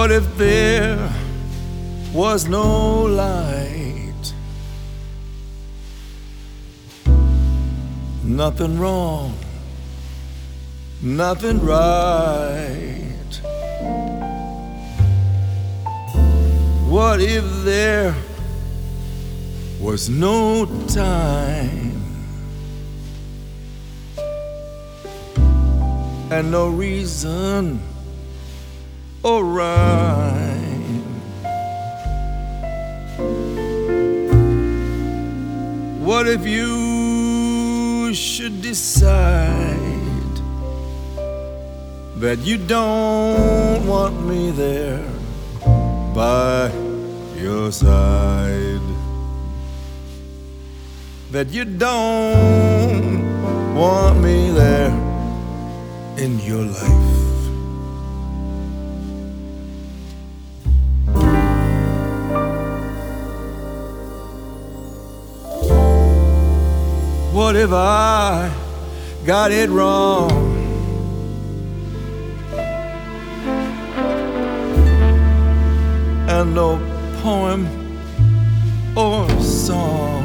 What if there was no light? Nothing wrong, nothing right. What if there was no time and no reason or rhyme? What if you should decide that you don't want me there by your side? That you don't want me there in your life? What if I got it wrong? And no poem or song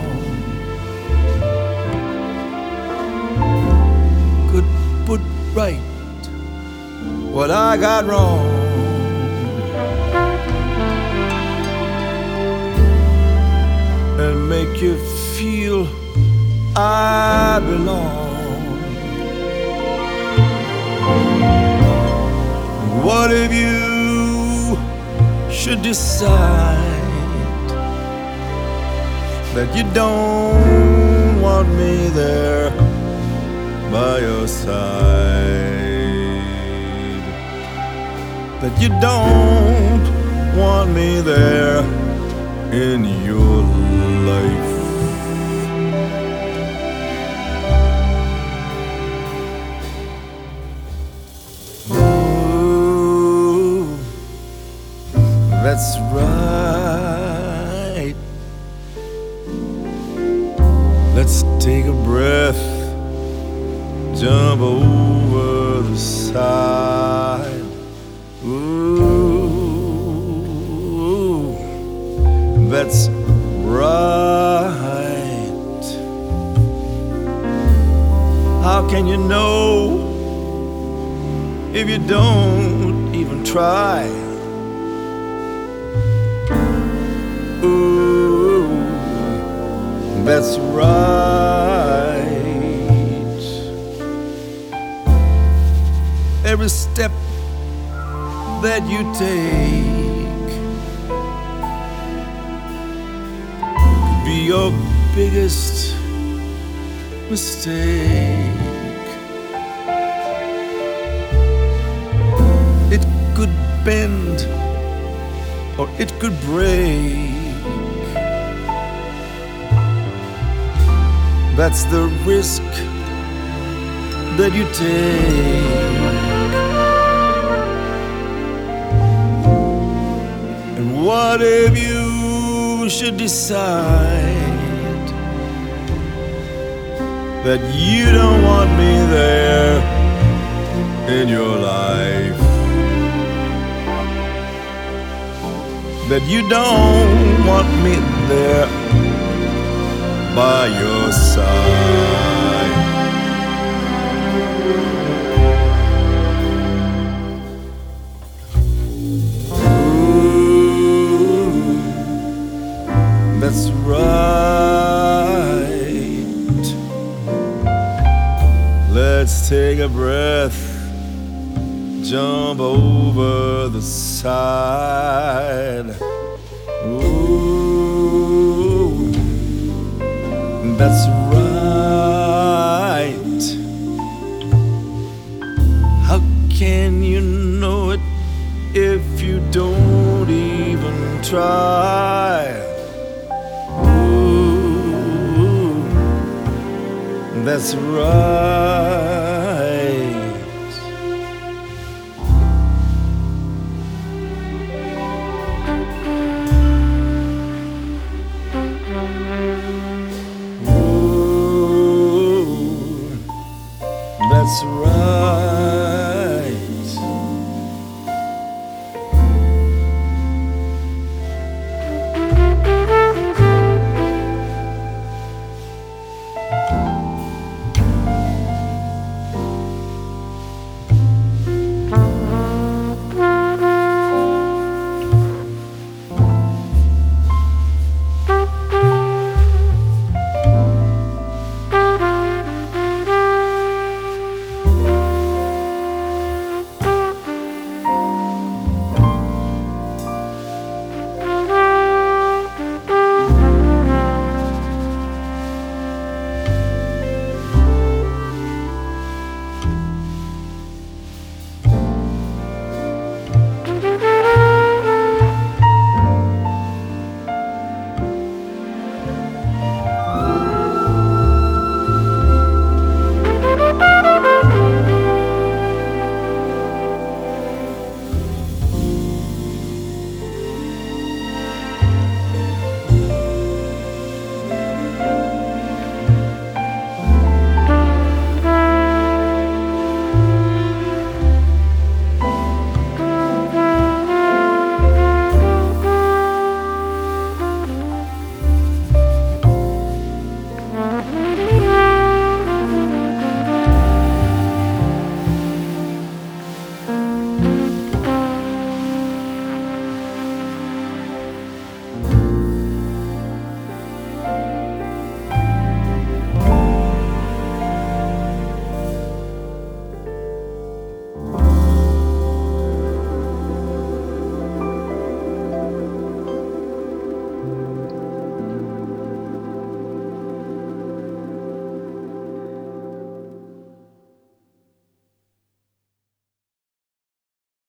could put right what I got wrong, and make you feel I belong. What if you should decide that you don't want me there by your side? That you don't want me there in your life? That's right. Let's take a breath, jump over the side. Ooh, that's right. How can you know if you don't even try? Ooh, that's right. Every step that you take could be your biggest mistake. It could bend or it could break. That's the risk that you take. And what if you should decide that you don't want me there in your life? That you don't want me there by your side? Ooh, that's right. Let's take a breath, jump over the side. Ooh, that's right. How can you know it if you don't even try? Ooh, that's right. That's right.